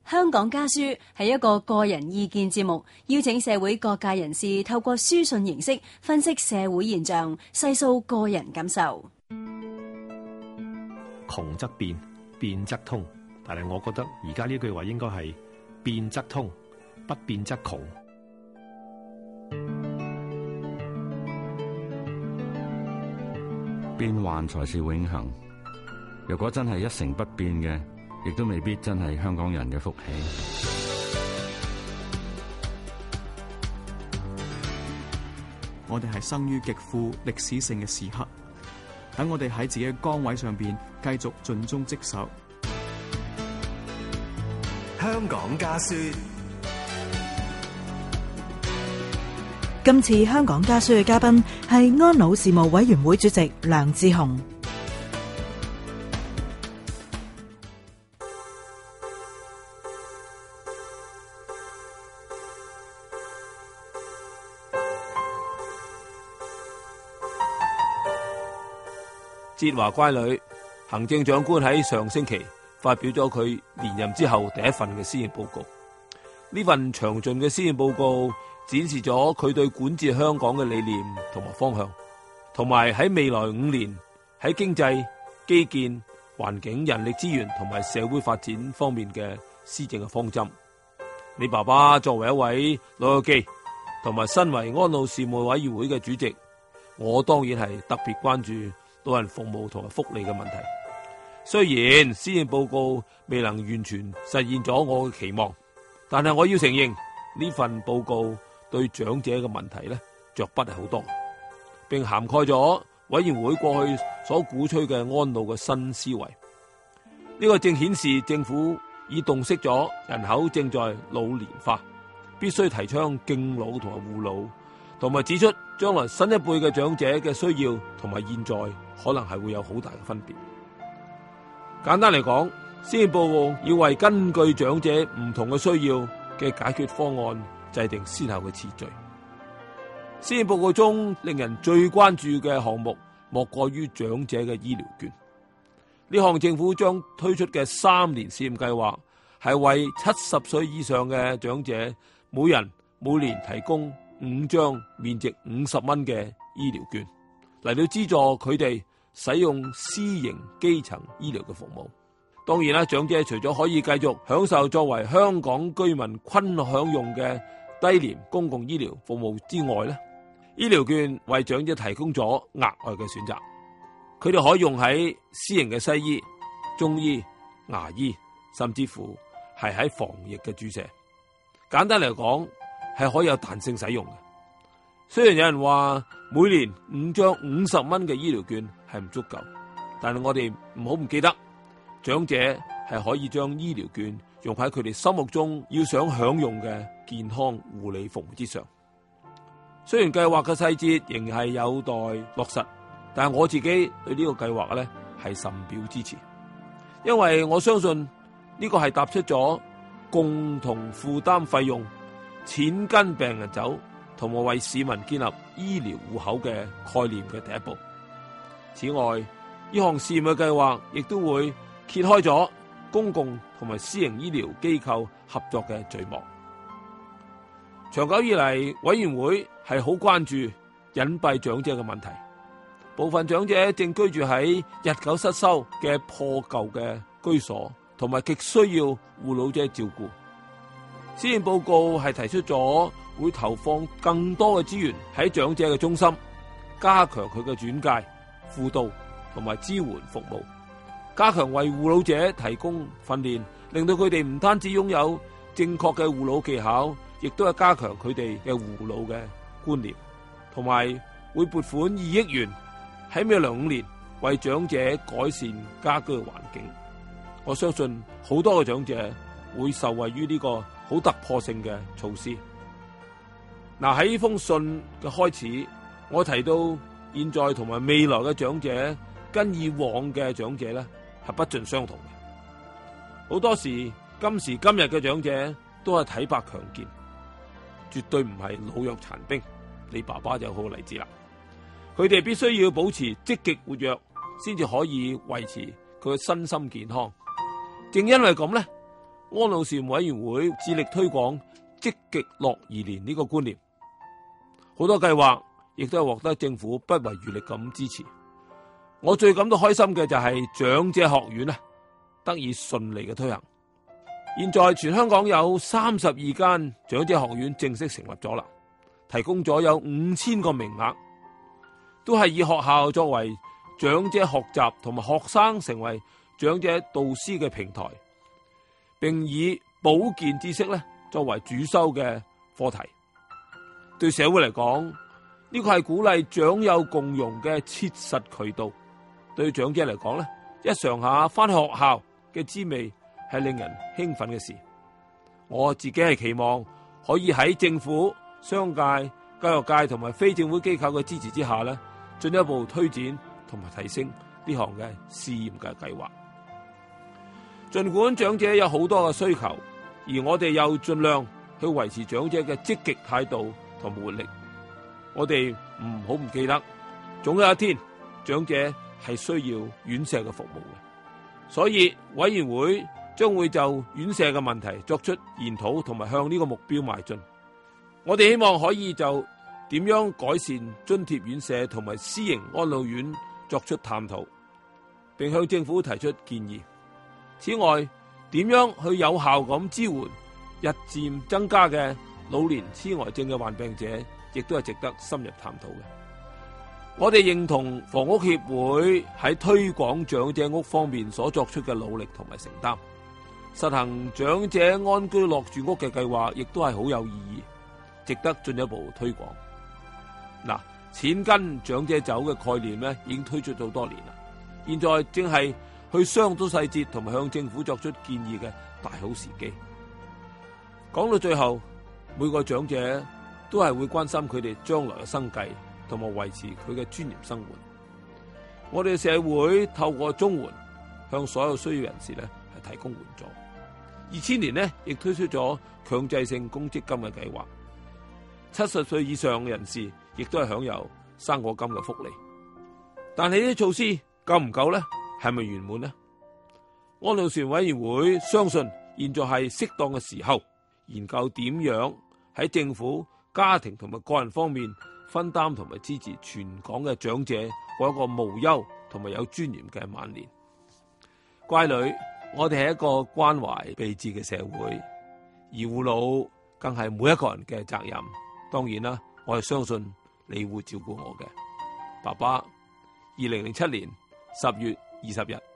香港家書係一個個人意見節目，邀請社會各界人士透過書信形式分析社會現象，細數個人感受。 窮則變，變則通，但係我覺得而家呢句話應該係變則通，不變則窮。 變幻才是永恆。若果真係一成不變嘅，亦都未必真係香港人嘅福氣。 我哋係生於極富歷史性嘅時刻，等我哋喺自己嘅崗位上邊繼續盡忠職守。 香港家書。 今次香港家書嘅嘉賓係安老事務委員會主席梁智鴻。 節華乖女，行政長官喺上星期發表咗佢連任之後第一份嘅施政報告。呢份詳盡嘅施政報告展示咗佢對管治香港嘅理念同埋方向，同埋喺未來5年喺經濟、基建、環境、人力資源同埋社會發展方面嘅施政嘅方針。你爸爸作為一位老友記，同埋身為安老事務委員會嘅主席，我當然係特別關注老人服務同埋福利嘅問題。雖然施政報告未能完全實現咗我嘅期望，但係我要承認呢份報告對長者嘅問題呢着筆係好多，並涵蓋咗委員會過去所鼓吹嘅安老嘅新思維。呢個正顯示政府已洞悉咗人口正在老年化，必須提倡敬老同埋護老，同埋指出將來新一輩嘅長者嘅需要同埋現在可能係會有好大嘅分別。簡單嚟講，施政報告要為根據長者唔同嘅需要嘅解決方案制定先後嘅次序。施政報告中令人最關注嘅項目莫過於長者嘅醫療券。呢項政府將推出嘅3年試驗計劃係為70歲以上嘅長者每人每年提供5張面值50蚊嘅醫療券，嚟到資助佢哋使用私營基層醫療嘅服務。當然啦，長者除咗可以繼續享受作為香港居民均享用嘅低廉公共醫療服務之外咧，醫療券為長者提供咗額外嘅選擇。佢哋可以用喺私營嘅西醫、中醫、牙醫，甚至乎係喺防疫嘅注射。簡單嚟講，係可以有彈性使用嘅。雖然有人話每年5張50蚊嘅醫療券係唔足夠，但係我哋唔記得，長者係可以將醫療券用喺佢哋心目中要想享用嘅健康護理服務之上。雖然計劃嘅細節仍係有待落實，但係我自己對呢個計劃咧係深表支持，因為我相信呢個係踏出咗共同負擔費用、錢跟病人走，同埋為市民建立醫療戶口嘅概念嘅第一步。此外，呢項試驗嘅計劃亦都會揭開咗公共同埋私營醫療機構合作嘅序幕。長久以嚟，委員會係好關注隱蔽長者嘅問題。部分長者正居住喺日久失修嘅破舊嘅居所，同埋極需要護老者照顧。施政報告係提出咗會投放更多嘅資源喺長者嘅中心，加強佢嘅轉介、輔導同埋支援服務，加強為護老者提供訓練，令到佢哋唔單止擁有正確嘅護老技巧，亦都係加強佢哋嘅護老嘅觀念，同埋會撥款2億元喺未來5年為長者改善家居嘅環境。我相信好多嘅長者會受惠於呢個好突破性嘅措施。喺呢封信嘅開始，我提到現在同埋未來嘅長者跟以往嘅長者咧係不盡相同嘅。好多時今時今日嘅長者都係體魄強健，絕對唔係老弱殘兵。你爸爸就好例子啦。佢哋必須要保持積極活躍，先至可以維持佢嘅身心健康。正因為咁咧， 安老事務委員會致力推廣積極樂頤年呢個觀念，好多計劃亦都係獲得政府不遺餘力咁支持。我最感到開心嘅就係長者學院得以順利嘅推行。現在全香港有32間長者學院正式成立咗啦，提供咗有5000個名額，都係以學校作為長者學習同埋學生成為長者導師嘅平台，並以保健知識作為主修嘅課題。對社會嚟講，呢個係鼓勵長幼共融嘅切實渠道。對長者嚟講一上下返去學校嘅滋味係令人興奮嘅事。我自己係期望可以喺政府、商界、教育界同埋非政府機構嘅支持之下進一步推展同埋提升呢項嘅試驗嘅計劃。儘管長者有好多嘅需求，而我哋又盡量去維持長者嘅積極態度同活力。我哋唔好唔記得，總有一天長者係需要院舍嘅服務嘅，所以委員會將會就院舍嘅問題作出研討同埋向呢個目標邁進。我哋希望可以就點樣改善津貼院舍同埋私營安老院作出探討，並向政府提出建議。此外，點樣去有效咁支援日漸增加嘅老年痴呆症嘅患病者，亦都係值得深入探討嘅。我哋認同房屋協會喺推廣長者屋方面所作出嘅努力同埋承擔，實行長者安居樂住屋嘅計劃亦都係好有意義，值得進一步推廣。嗱，錢跟長者走嘅概念已經推出咗好多年啦，現在正係去商討細節同埋向政府作出建議嘅大好時機。講到最後，每個長者都係會關心佢哋將來嘅生計同埋維持佢嘅尊嚴生活。我哋社會透過綜援向所有需要人士係提供援助。2000年亦推出咗強制性公積金嘅計劃，70歲以上嘅人士亦都係享有生果金嘅福利。但係呢啲措施夠唔夠呢？係咪圓滿呢？安老事務委員會相信現在係適當嘅時候，研究點樣喺政府、家庭同埋個人方面分擔同埋支持全港嘅長者過一個無憂同埋有尊嚴嘅晚年。乖女，我哋係一個關懷備至嘅社會，而護老更係每一個人嘅責任。當然啦，我係相信你會照顧我嘅。爸爸，2007年10月20日。